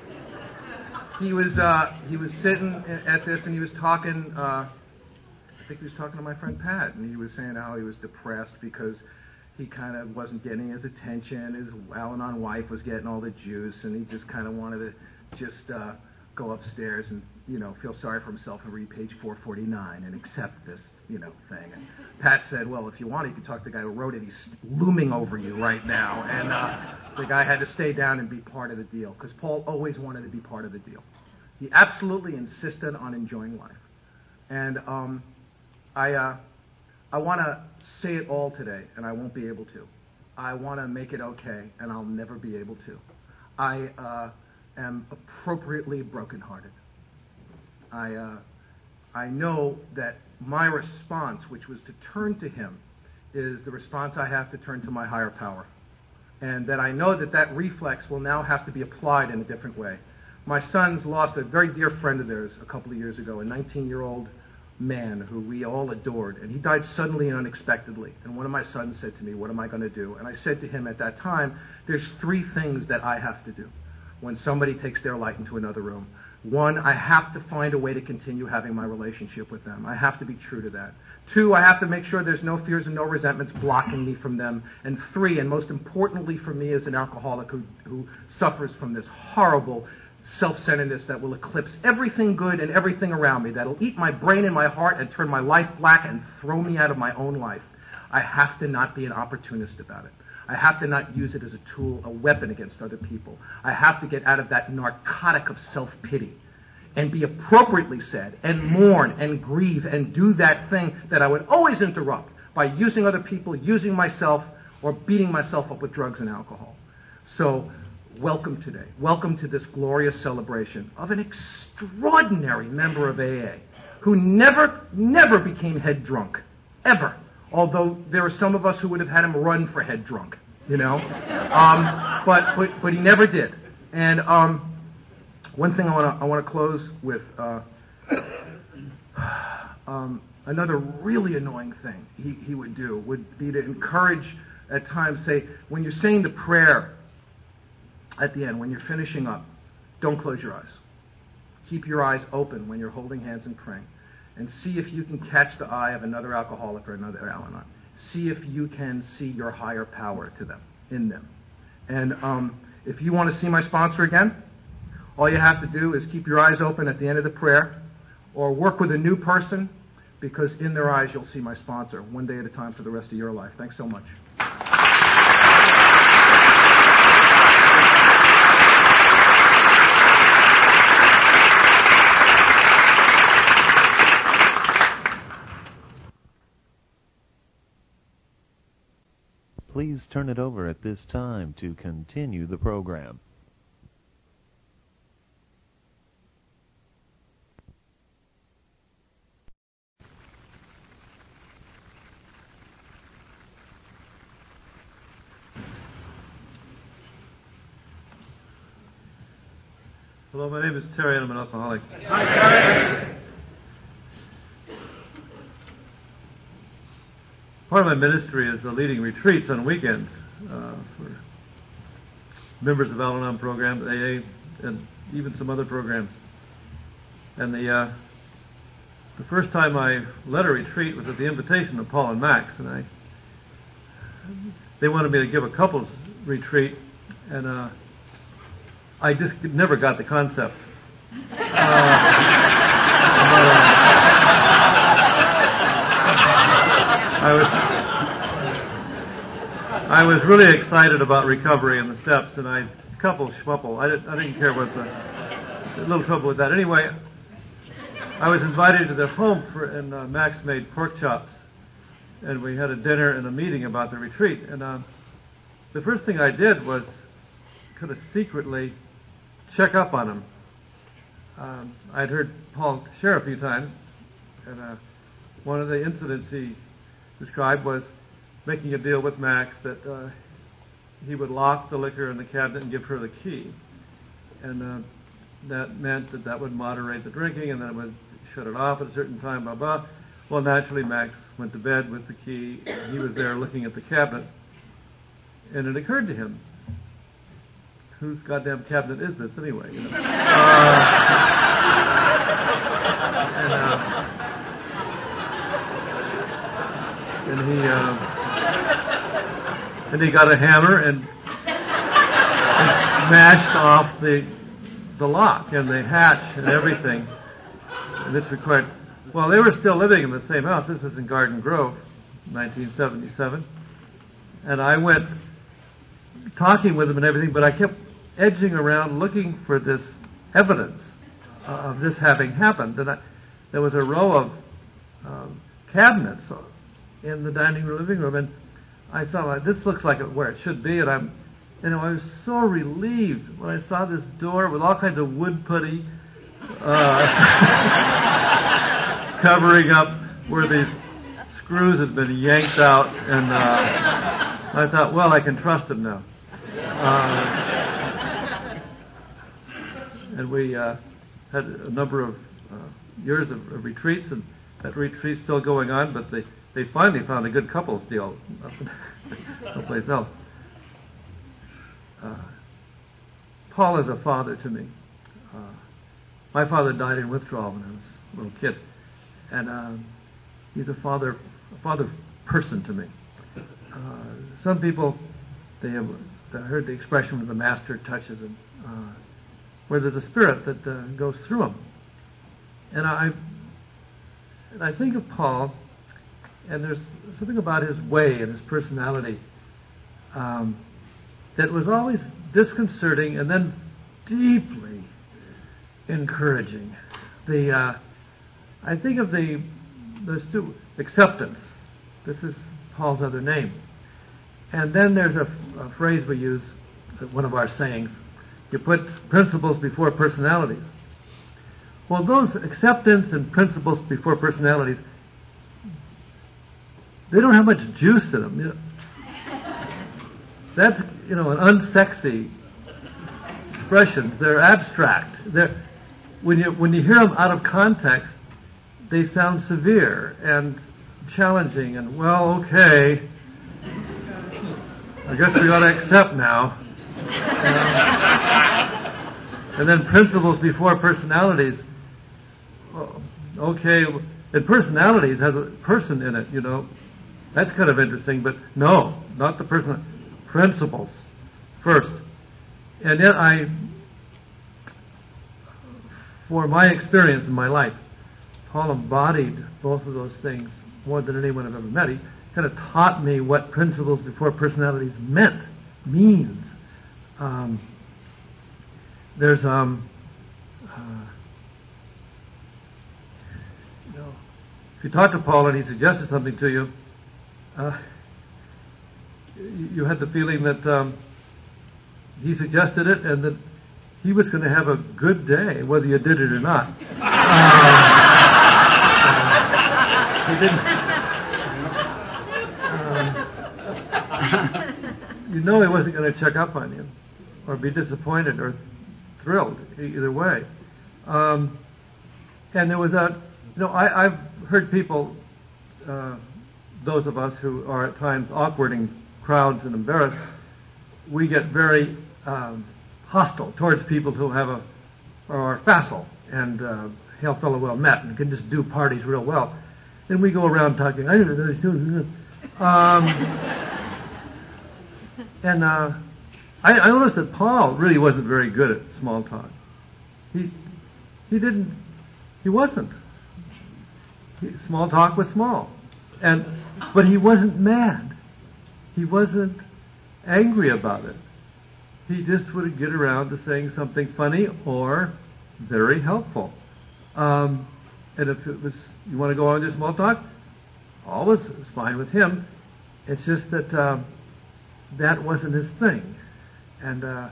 he was uh, he was sitting at this, and he was talking. Uh, I think he was talking to my friend Pat, and he was saying how he was depressed because he kind of wasn't getting his attention. His Al-Anon wife was getting all the juice, and he just kind of wanted to just uh, go upstairs and, you know, feel sorry for himself and read page four forty-nine and accept this, you know, thing. And Pat said, "Well, if you want, you can talk to the guy who wrote it. He's looming over you right now." And uh, the guy had to stay down and be part of the deal because Paul always wanted to be part of the deal. He absolutely insisted on enjoying life. And um, I... Uh, I want to say it all today, and I won't be able to. I want to make it okay, and I'll never be able to. I uh, am appropriately brokenhearted. I uh, I know that my response, which was to turn to him, is the response I have to turn to my higher power, and that I know that that reflex will now have to be applied in a different way. My sons lost a very dear friend of theirs a couple of years ago, a nineteen-year-old man who we all adored, and he died suddenly and unexpectedly. And one of my sons said to me, "What am I going to do?" And I said to him at that time, there's three things that I have to do when somebody takes their light into another room. One, I have to find a way to continue having my relationship with them. I have to be true to that. Two, I have to make sure there's no fears and no resentments blocking me from them. And three, and most importantly for me as an alcoholic who, who suffers from this horrible self-centeredness that will eclipse everything good and everything around me, that'll eat my brain and my heart and turn my life black and throw me out of my own life. I have to not be an opportunist about it. I have to not use it as a tool, a weapon against other people. I have to get out of that narcotic of self-pity and be appropriately sad and mourn and grieve and do that thing that I would always interrupt by using other people, using myself, or beating myself up with drugs and alcohol. So, welcome today. Welcome to this glorious celebration of an extraordinary member of A A who never, never became head drunk. Ever. Although there are some of us who would have had him run for head drunk, you know. Um, but, but but he never did. And um, one thing I want to I want to close with uh, um, another really annoying thing he, he would do would be to encourage at times, say, when you're saying the prayer at the end, when you're finishing up, don't close your eyes. Keep your eyes open when you're holding hands and praying. And see if you can catch the eye of another alcoholic or another Al-Anon. See if you can see your higher power to them, in them. And um, if you want to see my sponsor again, all you have to do is keep your eyes open at the end of the prayer, or work with a new person, because in their eyes you'll see my sponsor, one day at a time for the rest of your life. Thanks so much. Please turn it over at this time to continue the program. Hello, my name is Terry, and I'm an alcoholic. Hi, Terry. Part of my ministry is uh, leading retreats on weekends uh, for members of Al-Anon programs, A A, and even some other programs. And the uh, the first time I led a retreat was at the invitation of Paul and Max, and I they wanted me to give a couples retreat, and uh, I just never got the concept. Uh, I was I was really excited about recovery and the steps, and I couple schmupple. I didn't I didn't care what the a little trouble with that. Anyway, I was invited to their home for, and uh, Max made pork chops, and we had a dinner and a meeting about the retreat. And uh, the first thing I did was kind of secretly check up on him. Um, I'd heard Paul share a few times, and uh, one of the incidents he described was making a deal with Max that uh, he would lock the liquor in the cabinet and give her the key. And uh, that meant that that would moderate the drinking, and then it would shut it off at a certain time, blah, blah. Well, naturally, Max went to bed with the key, and he was there looking at the cabinet. And it occurred to him, whose goddamn cabinet is this anyway? You know? uh, and, uh, and he uh, and he got a hammer and, and smashed off the the lock and the hatch and everything. And this required. Well, they were still living in the same house. This was in Garden Grove, nineteen seventy-seven, and I went talking with him and everything, but I kept edging around looking for this evidence of this having happened. And I, there was a row of um, cabinets in the dining room, living room, and I saw, like, this looks like where it should be, and I'm, you know, I was so relieved when I saw this door with all kinds of wood putty uh, covering up where these screws had been yanked out, and uh, I thought, well, I can trust him now. Uh, and we uh, had a number of uh, years of, of retreats, and that retreat's still going on, but they, they finally found a good couples deal someplace else. Uh, Paul is a father to me. Uh, my father died in withdrawal when I was a little kid, and uh, he's a father, a father person to me. Uh, some people, they have uh, heard the expression when the master touches them, uh, where there's a spirit that uh, goes through them. And I, and I think of Paul, and there's something about his way and his personality um, that was always disconcerting and then deeply encouraging. The uh, I think of the there's two acceptance. This is Paul's other name, and then there's a, a phrase we use, one of our sayings: you put principles before personalities. Well, those acceptance and principles before personalities, they don't have much juice in them. You know? That's, you know, an unsexy expression. They're abstract. They're, when you when you hear them out of context, they sound severe and challenging. And well, okay, I guess we ought to accept now. Um, and then principles before personalities. Well, okay, and personalities has a person in it. You know, that's kind of interesting. But no, not the person. Principles first. And yet I, for my experience in my life, Paul embodied both of those things more than anyone I've ever met. He kind of taught me what principles before personalities meant, means. Um, there's, um, uh, you know, if you talk to Paul and he suggested something to you, uh, you had the feeling that um, he suggested it and that he was going to have a good day, whether you did it or not. Um, uh, he didn't. Um, you know he wasn't going to check up on you, or be disappointed, or thrilled, either way. Um, and there was a, you know, I, I've heard people, uh, those of us who are at times awkward in crowds and embarrassed, we get very um, hostile towards people who have a are facile and uh, hail fellow well met and can just do parties real well. And we go around talking. Um, and uh, I, I noticed that Paul really wasn't very good at small talk. He he didn't. He wasn't. He, small talk was small, and but he wasn't mad. He wasn't angry about it. He just would get around to saying something funny or very helpful. Um, and if it was, you want to go on to small talk, always it was fine with him. It's just that uh, that wasn't his thing. And uh,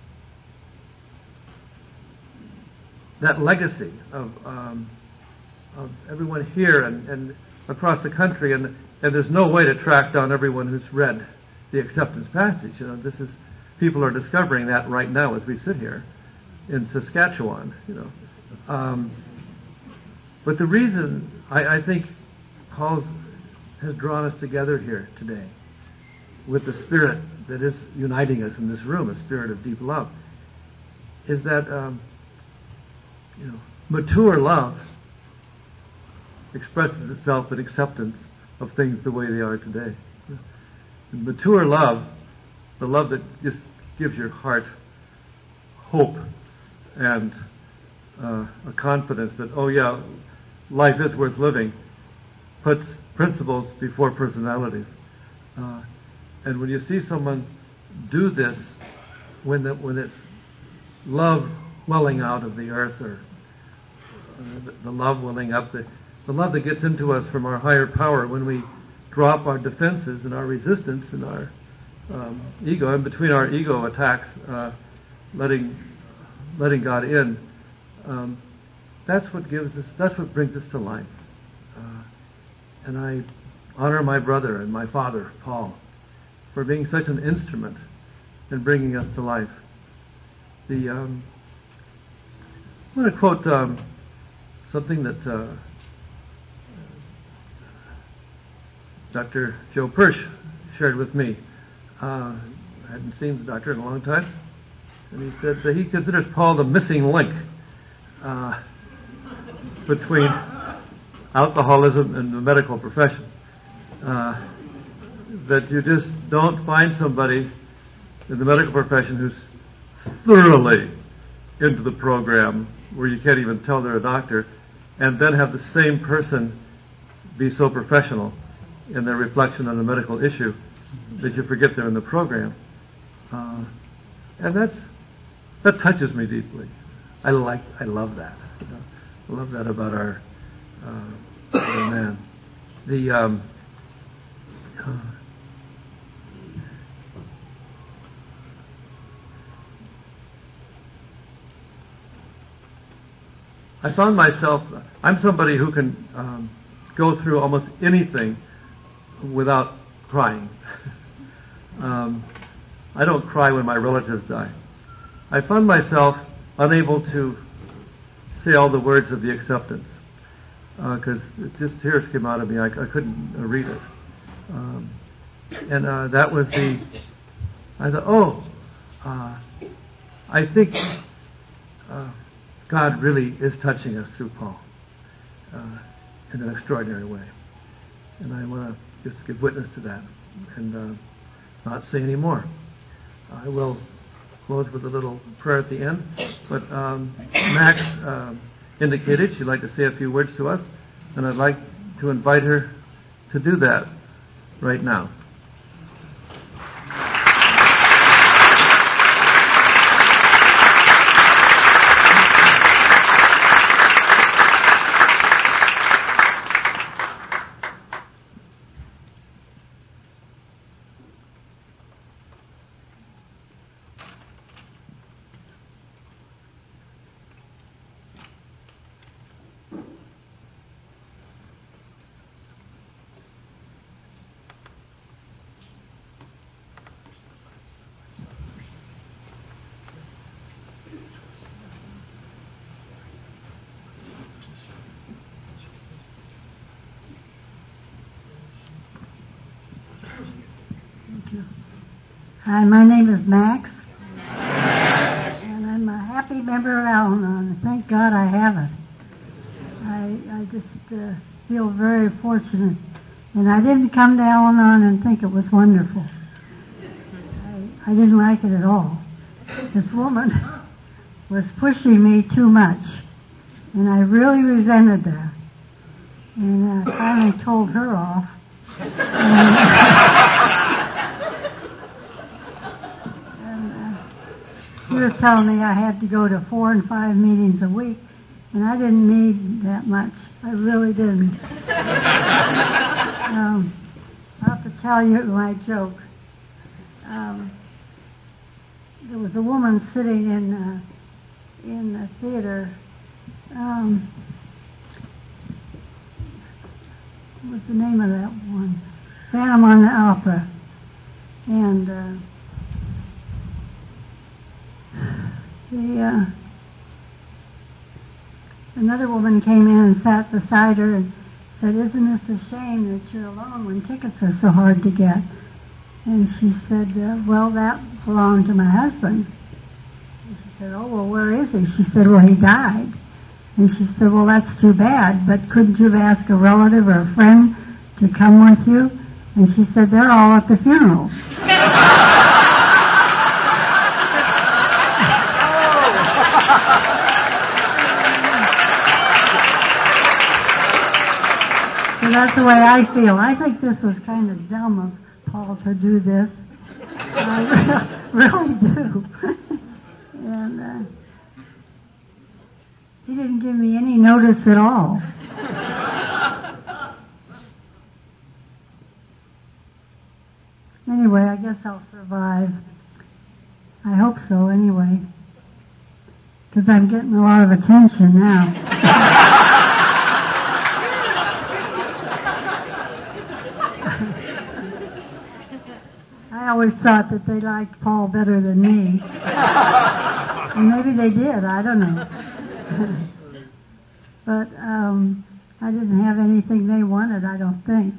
that legacy of um, of everyone here and, and across the country, and and there's no way to track down everyone who's read the acceptance passage. You know, this is, people are discovering that right now as we sit here in Saskatchewan. You know, um, but the reason I, I think Paul has drawn us together here today with the spirit that is uniting us in this room, a spirit of deep love, is that um, you know, mature love expresses itself in acceptance of things the way they are today. And mature love, the love that just gives your heart hope and uh, a confidence that, oh yeah, life is worth living, puts principles before personalities. Uh, and when you see someone do this, when the, when it's love welling out of the earth, or uh, the, the love welling up, the, the love that gets into us from our higher power, when we drop our defenses and our resistance and our um, ego, and between our ego attacks, uh, letting letting God in, um, that's what gives us, that's what brings us to life. Uh, and I honor my brother and my father, Paul, for being such an instrument in bringing us to life. The um, I want to quote um, something that uh, Doctor Joe Persh shared with me. Uh, I hadn't seen the doctor in a long time, and he said that he considers Paul the missing link uh, between alcoholism and the medical profession. Uh, that you just don't find somebody in the medical profession who's thoroughly into the program, where you can't even tell they're a doctor, and then have the same person be so professional in their reflection on the medical issue that you forget they're in the program. Uh, and that's that touches me deeply. I like, I love that. You know, I love that about our, uh, our man. The um, uh, I found myself, I'm somebody who can um, go through almost anything without crying. um, I don't cry when my relatives die. I found myself unable to say all the words of the acceptance because uh, just tears came out of me. I, I couldn't uh, read it. Um, and uh, that was the, I thought, oh, uh, I think uh, God really is touching us through Paul uh, in an extraordinary way. And I want to just give witness to that and uh, not say any more. I will close with a little prayer at the end. But um, Max uh, indicated she'd like to say a few words to us, and I'd like to invite her to do that right now. Hi, my name is Max, Max. And I'm a happy member of Al-Anon. Thank God I have it. I, I just uh, feel very fortunate. And I didn't come to Al-Anon and think it was wonderful. I, I didn't like it at all. This woman was pushing me too much, and I really resented that. And I finally told her off. And, She was telling me I had to go to four and five meetings a week, and I didn't need that much. I really didn't. um, I'll have to tell you my joke. Um, there was a woman sitting in uh, in the theater. Um, what was the name of that one? Phantom on the Opera, and. Uh, The, uh, another woman came in and sat beside her and said, "Isn't this a shame that you're alone when tickets are so hard to get?" And she said, uh, well, that belonged to my husband. And she said, oh, well, where is he? She said, well, he died. And she said, well, that's too bad, but couldn't you have asked a relative or a friend to come with you? And she said, they're all at the funeral. So that's the way I feel. I think this was kind of dumb of Paul to do this. I really do. And uh, he didn't give me any notice at all. Anyway, I guess I'll survive. I hope so, anyway. Because I'm getting a lot of attention now. I always thought that they liked Paul better than me. And maybe they did, I don't know. But um, I didn't have anything they wanted, I don't think.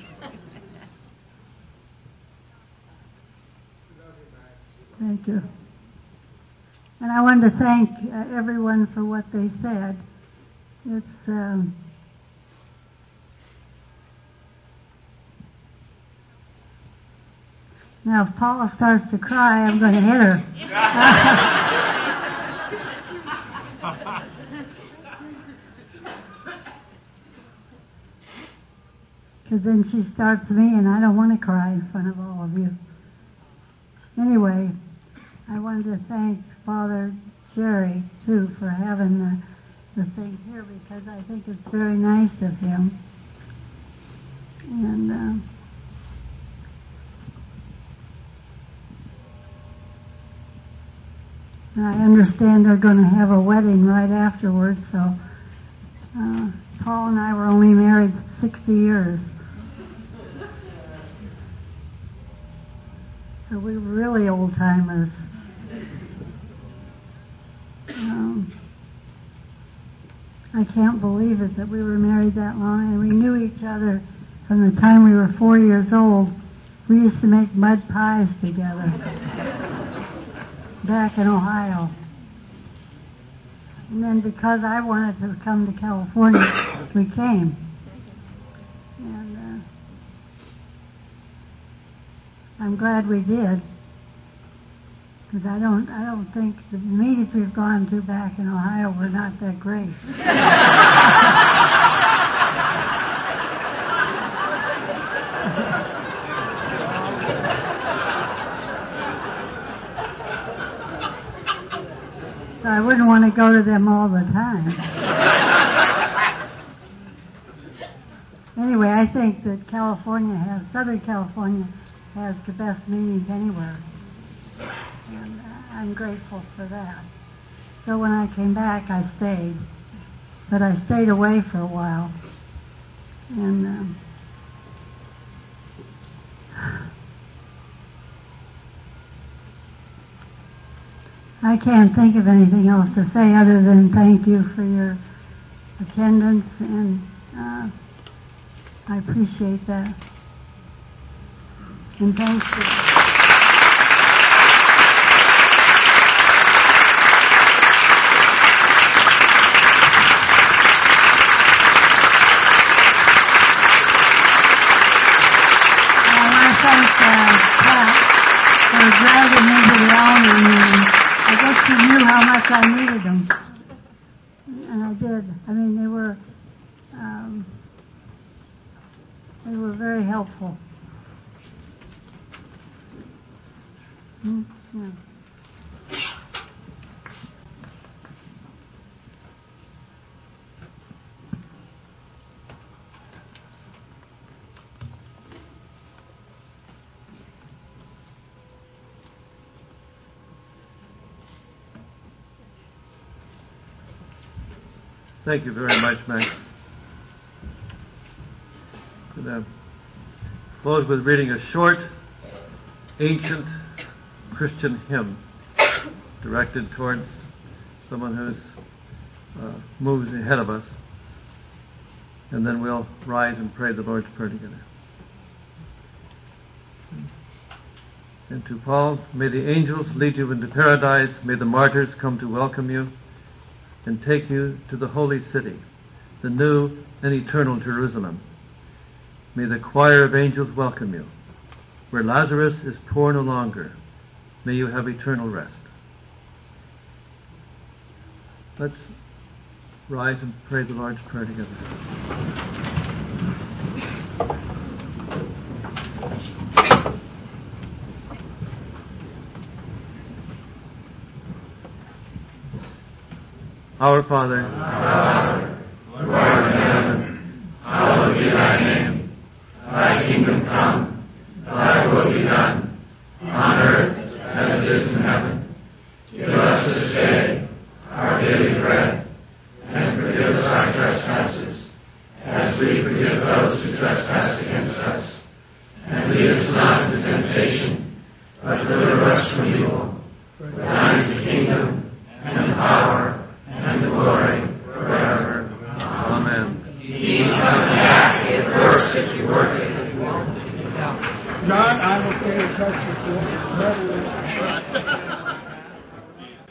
Thank you. And I wanted to thank uh, everyone for what they said. It's um, now if Paula starts to cry, I'm going to hit her. Because then she starts me, and I don't want to cry in front of all of you. Anyway, I wanted to thank Father Jerry, too, for having the, the thing here, because I think it's very nice of him. And uh, and I understand they're going to have a wedding right afterwards, so uh, Paul and I were only married sixty years. So we were really old-timers. Um, I can't believe it that we were married that long, and we knew each other from the time we were four years old. We used to make mud pies together back in Ohio. And then because I wanted to come to California, we came. And uh, I'm glad we did, because I don't, I don't think the meetings we've gone to back in Ohio were not that great. So I wouldn't want to go to them all the time. Anyway, I think that California has, Southern California has the best meetings anywhere. And uh, I'm grateful for that. So when I came back, I stayed. But I stayed away for a while. And um, I can't think of anything else to say other than thank you for your attendance, and uh, I appreciate that. And thanks for I want to thank uh, Pat for dragging me to the Alma meeting. I guess she knew how much I needed them. And I did. I mean, they were, um, they were very helpful. Mm, yeah. Thank you very much, Max. I'm going to close with reading a short, ancient Christian hymn directed towards someone who's uh, moves ahead of us. And then we'll rise and pray the Lord's Prayer together. And to Paul, may the angels lead you into paradise, may the martyrs come to welcome you and take you to the holy city, the new and eternal Jerusalem. May the choir of angels welcome you. Where Lazarus is poor no longer, may you have eternal rest. Let's rise and pray the Lord's Prayer together. Our Father,